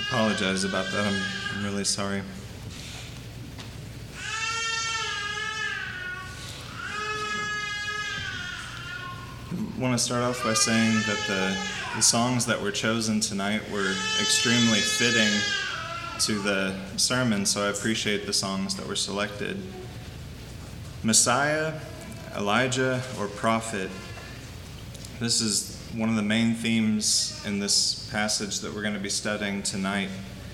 Apologize about that. I'm really sorry. I want to start off by saying that the songs that were chosen tonight were extremely fitting to the sermon, so I appreciate the songs that were selected. Messiah, Elijah, or prophet. This is one of the main themes in this passage that we're going to be studying tonight.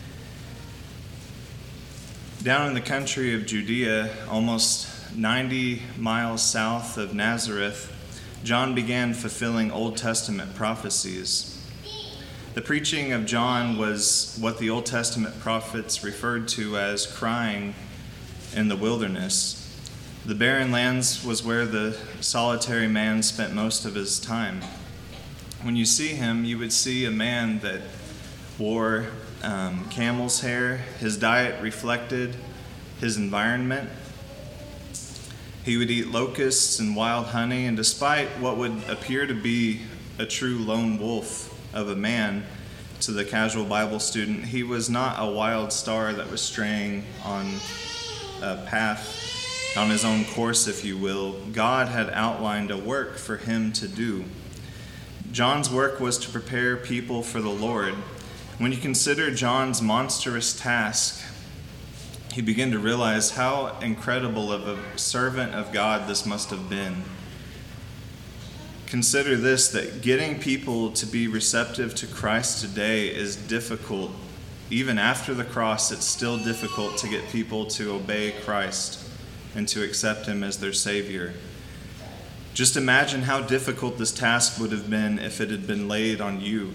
Down in the country of Judea, almost 90 miles south of Nazareth, John began fulfilling Old Testament prophecies. The preaching of John was what the Old Testament prophets referred to as crying in the wilderness. The barren lands was where the solitary man spent most of his time. When you see him, you would see a man that wore camel's hair. His diet reflected his environment. He would eat locusts and wild honey, and despite what would appear to be a true lone wolf of a man to the casual Bible student, he was not a wild star that was straying on a path, on his own course, if you will. God had outlined a work for him to do. John's work was to prepare people for the Lord. When you consider John's monstrous task, you begin to realize how incredible of a servant of God this must have been. Consider this, that getting people to be receptive to Christ today is difficult. Even after the cross, it's still difficult to get people to obey Christ and to accept him as their Savior. Just imagine how difficult this task would have been if it had been laid on you.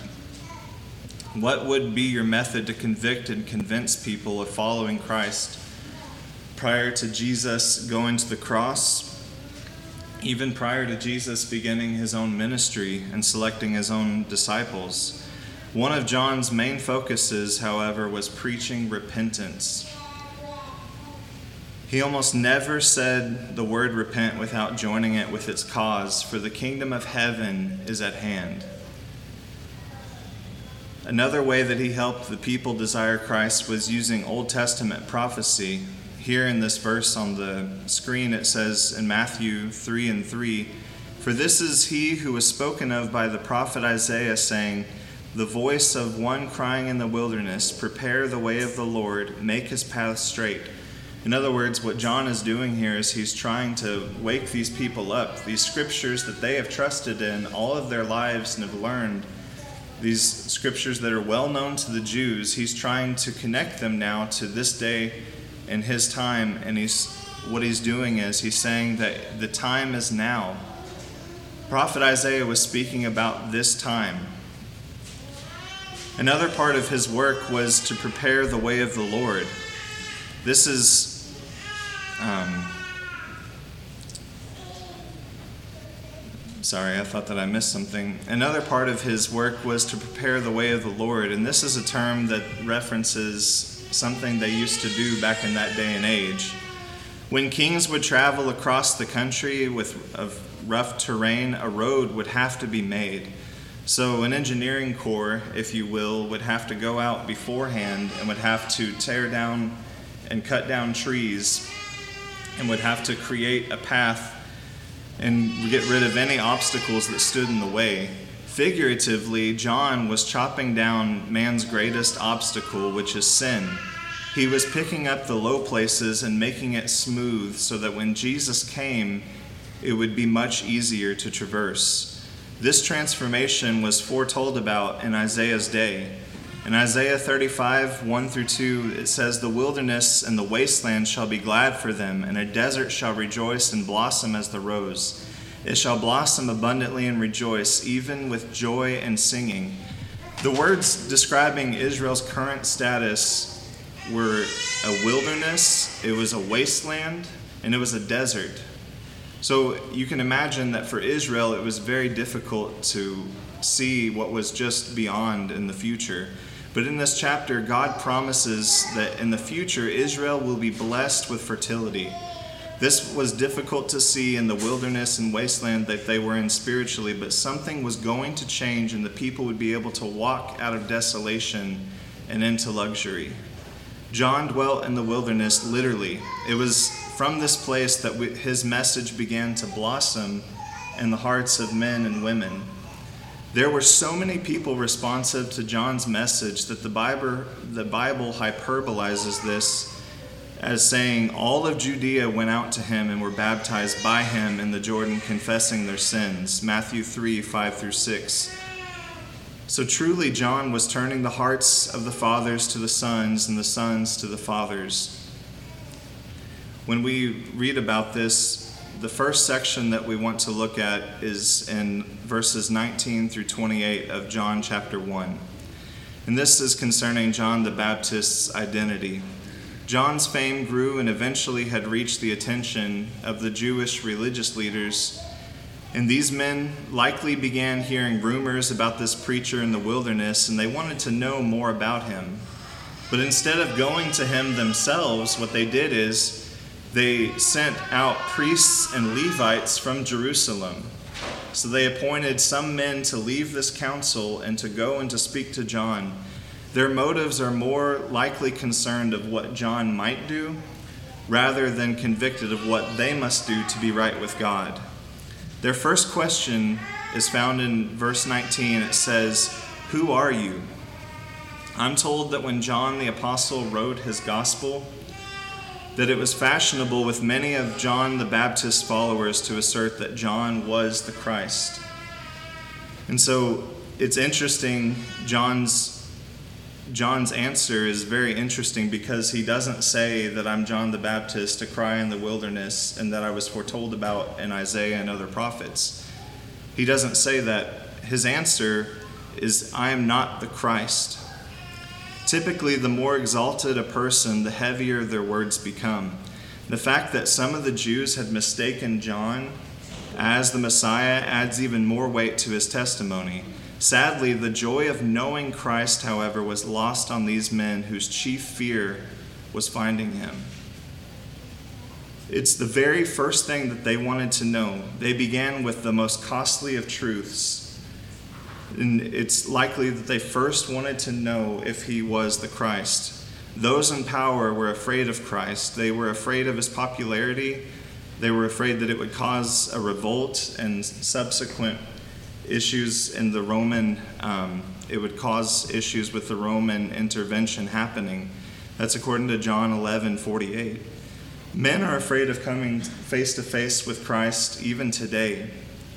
What would be your method to convict and convince people of following Christ? Prior to Jesus going to the cross, even prior to Jesus beginning his own ministry and selecting his own disciples, one of John's main focuses, however, was preaching repentance. He almost never said the word repent without joining it with its cause, for the kingdom of heaven is at hand. Another way that he helped the people desire Christ was using Old Testament prophecy. Here in this verse on the screen it says in Matthew 3:3, "For this is he who was spoken of by the prophet Isaiah, saying, the voice of one crying in the wilderness, prepare the way of the Lord, make his path straight." In other words, what John is doing here is he's trying to wake these people up. These scriptures that they have trusted in all of their lives and have learned, these scriptures that are well known to the Jews, he's trying to connect them now to this day in his time. And what he's doing is he's saying that the time is now. Prophet Isaiah was speaking about this time. Another part of his work was to prepare the way of the Lord. This is Sorry, I thought that I missed something. Another part of his work was to prepare the way of the Lord, and this is a term that references something they used to do back in that day and age. When kings would travel across the country of rough terrain, a road would have to be made. So an engineering corps, if you will, would have to go out beforehand and would have to tear down and cut down trees and would have to create a path and get rid of any obstacles that stood in the way. Figuratively, John was chopping down man's greatest obstacle, which is sin. He was picking up the low places and making it smooth so that when Jesus came, it would be much easier to traverse. This transformation was foretold about in Isaiah's day. In Isaiah 35, 1-2, it says, "The wilderness and the wasteland shall be glad for them, and a desert shall rejoice and blossom as the rose. It shall blossom abundantly and rejoice, even with joy and singing." The words describing Israel's current status were a wilderness, it was a wasteland, and it was a desert. So you can imagine that for Israel, it was very difficult to see what was just beyond in the future. But in this chapter, God promises that in the future, Israel will be blessed with fertility. This was difficult to see in the wilderness and wasteland that they were in spiritually, but something was going to change and the people would be able to walk out of desolation and into luxury. John dwelt in the wilderness literally. It was from this place that his message began to blossom in the hearts of men and women. There were so many people responsive to John's message that the Bible hyperbolizes this as saying, all of Judea went out to him and were baptized by him in the Jordan, confessing their sins. Matthew 3, 5-6. So truly, John was turning the hearts of the fathers to the sons and the sons to the fathers. When we read about this, the first section that we want to look at is in verses 19 through 28 of John chapter 1. And this is concerning John the Baptist's identity. John's fame grew and eventually had reached the attention of the Jewish religious leaders. And these men likely began hearing rumors about this preacher in the wilderness, and they wanted to know more about him. But instead of going to him themselves, what they did is they sent out priests and Levites from Jerusalem. So they appointed some men to leave this council and to go and to speak to John. Their motives are more likely concerned of what John might do, rather than convicted of what they must do to be right with God. Their first question is found in verse 19. It says, "Who are you?" I'm told that when John the Apostle wrote his gospel, that it was fashionable with many of John the Baptist's followers to assert that John was the Christ. And so it's interesting, John's answer is very interesting because he doesn't say that I'm John the Baptist, a cry in the wilderness, and that I was foretold about in Isaiah and other prophets. He doesn't say that. His answer is, I am not the Christ. Typically, the more exalted a person, the heavier their words become. The fact that some of the Jews had mistaken John as the Messiah adds even more weight to his testimony. Sadly, the joy of knowing Christ, however, was lost on these men whose chief fear was finding him. It's the very first thing that they wanted to know. They began with the most costly of truths. And it's likely that they first wanted to know if he was the Christ. Those in power were afraid of Christ. They were afraid of his popularity. They were afraid that it would cause a revolt and subsequent issues in the Roman, it would cause issues with the Roman intervention happening. That's according to John 11:48. Men are afraid of coming face to face with Christ even today.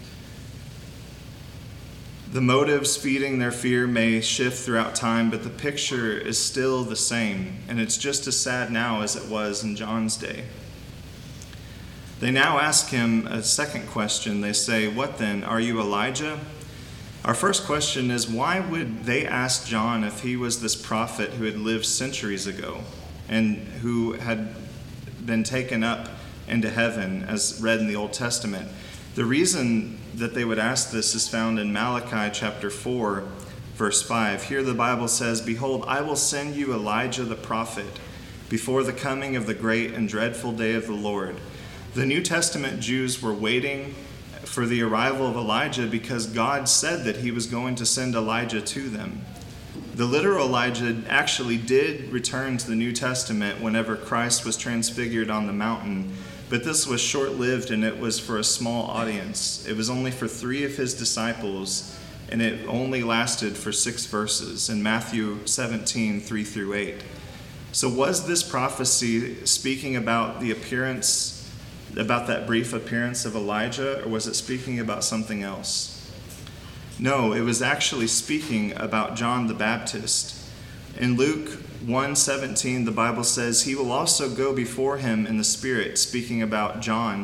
The motives feeding their fear may shift throughout time, but the picture is still the same, and it's just as sad now as it was in John's day. They now ask him a second question. They say, "What then? Are you Elijah?" Our first question is, why would they ask John if he was this prophet who had lived centuries ago and who had been taken up into heaven, as read in the Old Testament? The reason that they would ask this is found in Malachi chapter 4, verse 5. Here the Bible says, "Behold, I will send you Elijah the prophet before the coming of the great and dreadful day of the Lord." The New Testament Jews were waiting for the arrival of Elijah because God said that he was going to send Elijah to them. The literal Elijah actually did return to the New Testament whenever Christ was transfigured on the mountain, but this was short-lived and it was for a small audience. It was only for 3 of his disciples, and it only lasted for 6 verses in Matthew 17, 3-8. So was this prophecy speaking about the appearance, about that brief appearance of Elijah, or was it speaking about something else? No, it was actually speaking about John the Baptist. In Luke 1:17, the Bible says, "He will also go before him in the Spirit," speaking about John.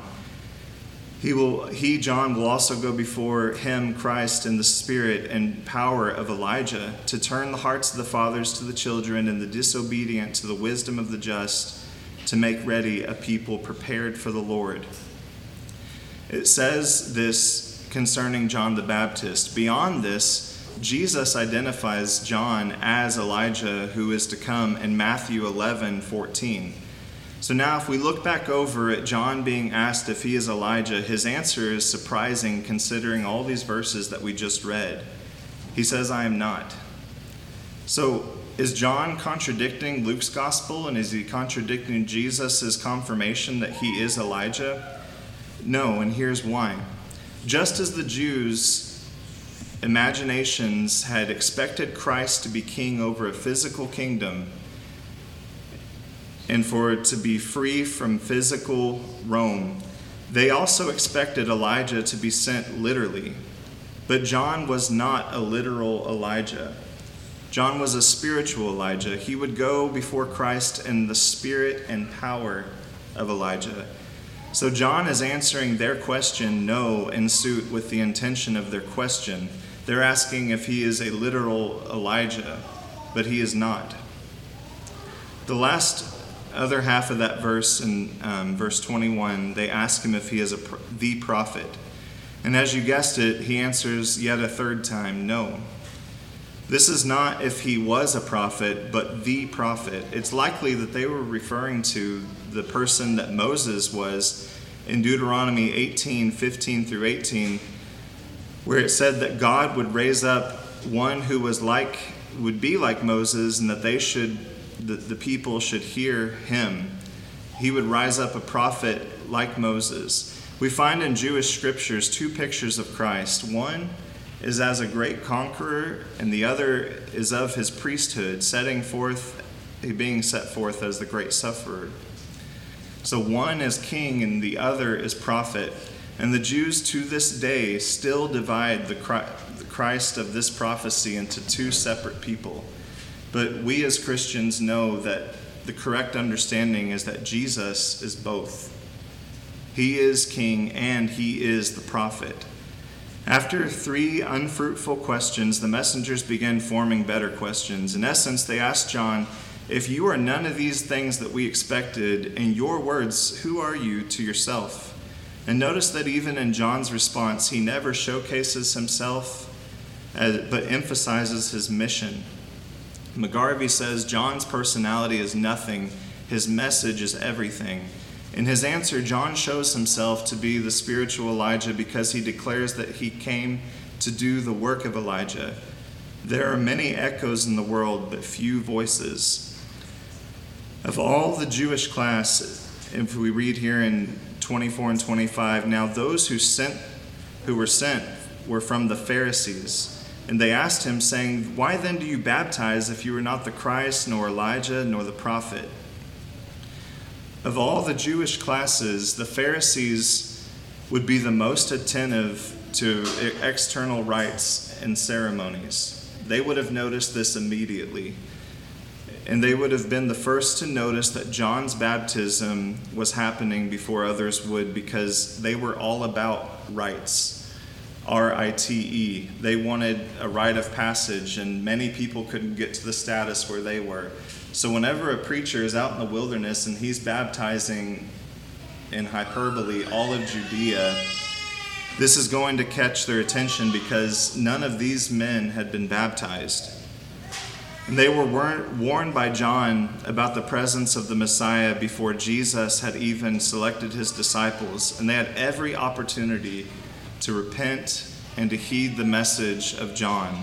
John, will also go before him, Christ, in the spirit and power of Elijah, to turn the hearts of the fathers to the children and the disobedient to the wisdom of the just, to make ready a people prepared for the Lord. It says this concerning John the Baptist. Beyond this, Jesus identifies John as Elijah who is to come in Matthew 11:14. So now if we look back over at John being asked if he is Elijah, his answer is surprising considering all these verses that we just read. He says, "I am not." So, is John contradicting Luke's gospel, and is he contradicting Jesus' confirmation that he is Elijah? No, and here's why. Just as the Jews' imaginations had expected Christ to be king over a physical kingdom and for it to be free from physical Rome, they also expected Elijah to be sent literally. But John was not a literal Elijah. John was a spiritual Elijah. He would go before Christ in the spirit and power of Elijah. So John is answering their question, no, in suit with the intention of their question. They're asking if he is a literal Elijah, but he is not. The last other half of that verse, in verse 21, they ask him if he is the prophet. And as you guessed it, he answers yet a third time, no. This is not if he was a prophet, but the prophet. It's likely that they were referring to the person that Moses was in Deuteronomy 18:15 through 18, where it said that God would raise up one who would be like Moses, and that the people should hear him. He would rise up a prophet like Moses. We find in Jewish scriptures two pictures of Christ. One is as a great conqueror, and the other is of his priesthood, being set forth as the great sufferer. So one is king and the other is prophet. And the Jews to this day still divide the Christ of this prophecy into two separate people. But we as Christians know that the correct understanding is that Jesus is both. He is king and he is the prophet. After 3 unfruitful questions, the messengers began forming better questions. In essence, they asked John, if you are none of these things that we expected, in your words, who are you to yourself? And notice that even in John's response, he never showcases himself, but emphasizes his mission. McGarvey says John's personality is nothing, his message is everything. In his answer, John shows himself to be the spiritual Elijah because he declares that he came to do the work of Elijah. There are many echoes in the world, but few voices. Of all the Jewish class, if we read here in 24 and 25, now those who were sent were from the Pharisees. And they asked him, saying, why then do you baptize if you are not the Christ, nor Elijah, nor the prophet? Of all the Jewish classes, the Pharisees would be the most attentive to external rites and ceremonies. They would have noticed this immediately. And they would have been the first to notice that John's baptism was happening before others would, because they were all about rites. R-I-T-E. They wanted a rite of passage, and many people couldn't get to the status where they were. So whenever a preacher is out in the wilderness and he's baptizing in hyperbole all of Judea, this is going to catch their attention because none of these men had been baptized. And they were warned by John about the presence of the Messiah before Jesus had even selected his disciples, and they had every opportunity to repent and to heed the message of John.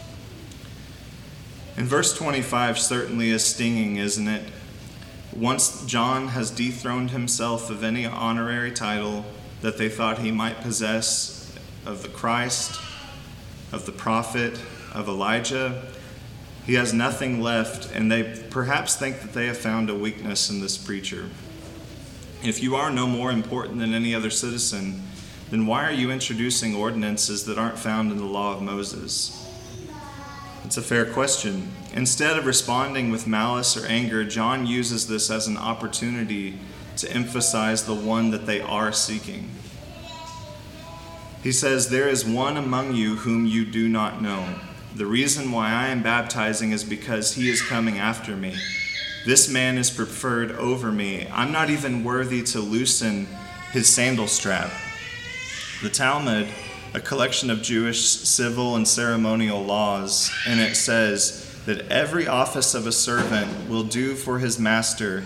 And verse 25 certainly is stinging, isn't it? Once John has dethroned himself of any honorary title that they thought he might possess of the Christ, of the prophet, of Elijah, he has nothing left, and they perhaps think that they have found a weakness in this preacher. If you are no more important than any other citizen, then why are you introducing ordinances that aren't found in the law of Moses? It's a fair question. Instead of responding with malice or anger, John uses this as an opportunity to emphasize the one that they are seeking. He says, there is one among you whom you do not know. The reason why I am baptizing is because he is coming after me. This man is preferred over me. I'm not even worthy to loosen his sandal strap. The Talmud, a collection of Jewish civil and ceremonial laws, and it says that every office of a servant will do for his master.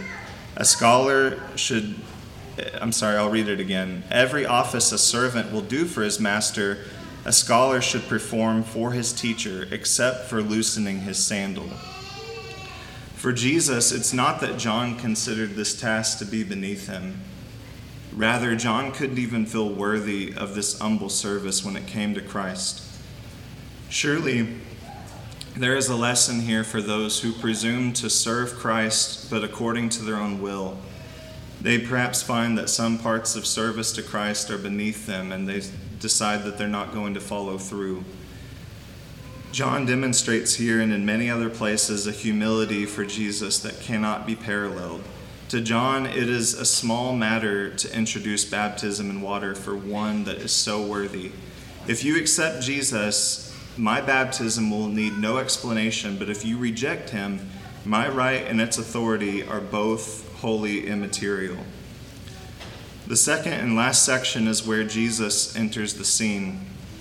I'll read it again. Every office a servant will do for his master, a scholar should perform for his teacher except for loosening his sandal. For Jesus, it's not that John considered this task to be beneath him. Rather, John couldn't even feel worthy of this humble service when it came to Christ. Surely, there is a lesson here for those who presume to serve Christ, but according to their own will. They perhaps find that some parts of service to Christ are beneath them, and they decide that they're not going to follow through. John demonstrates here and in many other places a humility for Jesus that cannot be paralleled. To John, it is a small matter to introduce baptism in water for one that is so worthy. If you accept Jesus, my baptism will need no explanation, but if you reject him, my right and its authority are both wholly immaterial. The second and last section is where Jesus enters the scene.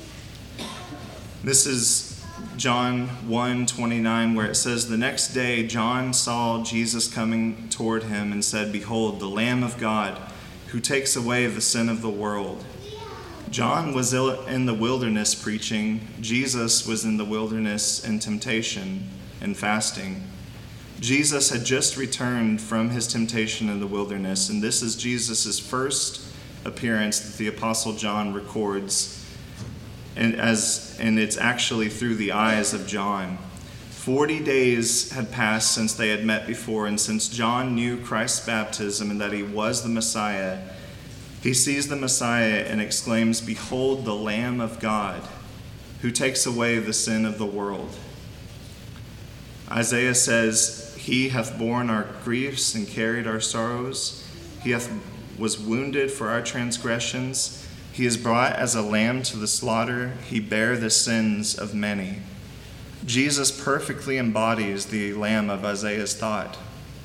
This is John 1:29, where it says, "The next day John saw Jesus coming toward him and said, 'Behold, the Lamb of God, who takes away the sin of the world.'" John was in the wilderness preaching. Jesus was in the wilderness in temptation and fasting. Jesus had just returned from his temptation in the wilderness, and this is Jesus' first appearance that the Apostle John records. And it's actually through the eyes of John. 40 days had passed since they had met before, and since John knew Christ's baptism and that he was the Messiah, he sees the Messiah and exclaims, "Behold the Lamb of God, who takes away the sin of the world." Isaiah says, "He hath borne our griefs and carried our sorrows. He was wounded for our transgressions. He is brought as a lamb to the slaughter. He bare the sins of many." Jesus perfectly embodies the lamb of Isaiah's thought.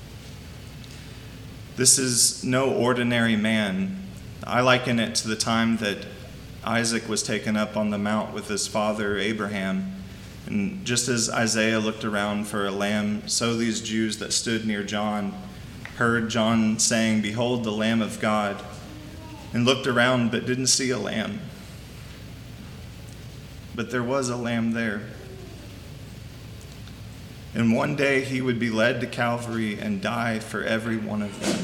This is no ordinary man. I liken it to the time that Isaac was taken up on the mount with his father Abraham. And just as Isaiah looked around for a lamb, so these Jews that stood near John heard John saying, "Behold the Lamb of God," and looked around but didn't see a lamb. But there was a lamb there. And one day he would be led to Calvary and die for every one of them.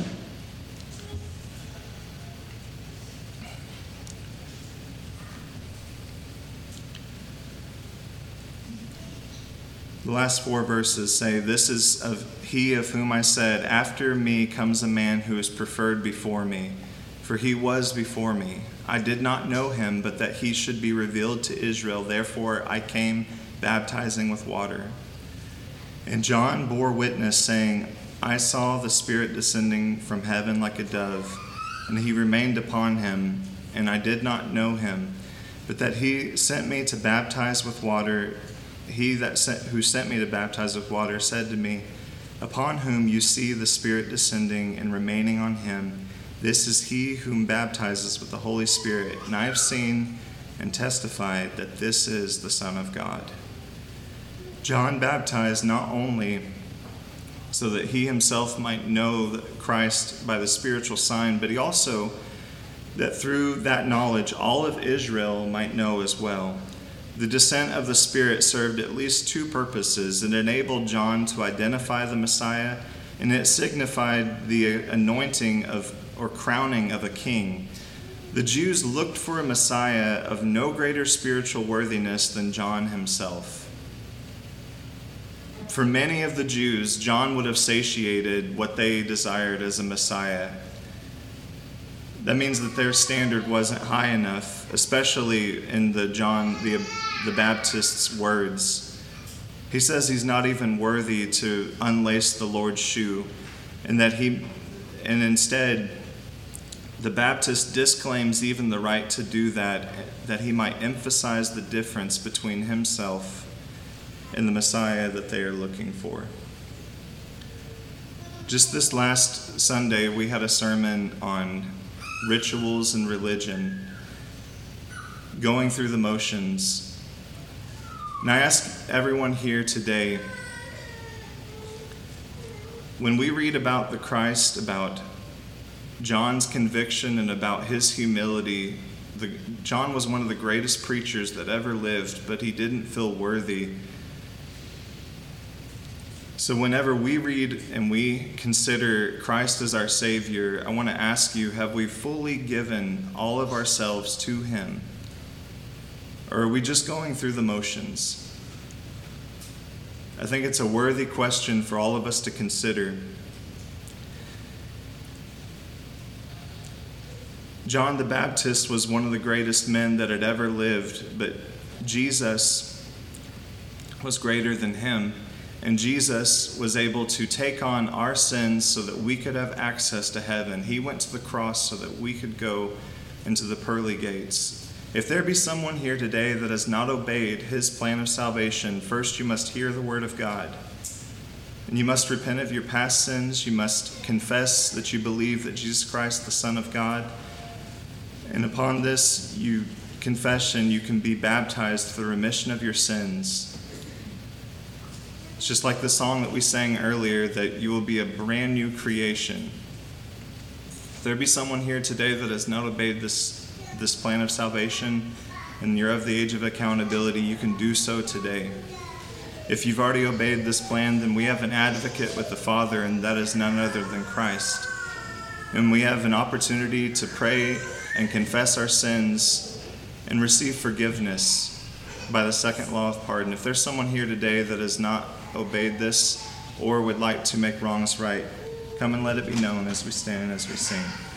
The last 4 verses say, "This is of he of whom I said, 'After me comes a man who is preferred before me, for he was before me. I did not know him, but that he should be revealed to Israel. Therefore I came baptizing with water.' And John bore witness, saying, 'I saw the Spirit descending from heaven like a dove, and he remained upon him, and I did not know him, but that he sent me to baptize with water. He who sent me to baptize with water said to me, upon whom you see the Spirit descending and remaining on him, this is he whom baptizes with the Holy Spirit. And I have seen and testified that this is the Son of God.'" John baptized not only so that he himself might know Christ by the spiritual sign, but he also, that through that knowledge, all of Israel might know as well. The descent of the Spirit served at least 2 purposes. It enabled John to identify the Messiah, and it signified the anointing of or crowning of a king. The Jews looked for a Messiah of no greater spiritual worthiness than John himself. For many of the Jews, John would have satiated what they desired as a Messiah. That means that their standard wasn't high enough, especially in the Baptist's words. He says he's not even worthy to unlace the Lord's shoe, and instead the Baptist disclaims even the right to do that he might emphasize the difference between himself and the Messiah that they are looking for. Just this last Sunday, we had a sermon on rituals and religion, going through the motions. And I ask everyone here today, when we read about the Christ, about John's conviction and about his humility, John was one of the greatest preachers that ever lived, but he didn't feel worthy. So whenever we read and we consider Christ as our Savior, I want to ask you, have we fully given all of ourselves to him? Or are we just going through the motions? I think it's a worthy question for all of us to consider. John the Baptist was one of the greatest men that had ever lived, but Jesus was greater than him. And Jesus was able to take on our sins so that we could have access to heaven. He went to the cross so that we could go into the pearly gates. If there be someone here today that has not obeyed his plan of salvation, first you must hear the word of God. And you must repent of your past sins. You must confess that you believe that Jesus Christ, the Son of God. And upon this, you confession, you can be baptized for the remission of your sins. It's just like the song that we sang earlier, that you will be a brand new creation. If there be someone here today that has not obeyed this plan of salvation, and you're of the age of accountability, you can do so today. If you've already obeyed this plan, then we have an advocate with the Father, and that is none other than Christ. And we have an opportunity to pray and confess our sins and receive forgiveness by the second law of pardon. If there's someone here today that has not obeyed this or would like to make wrongs right, come and let it be known as we stand and as we sing.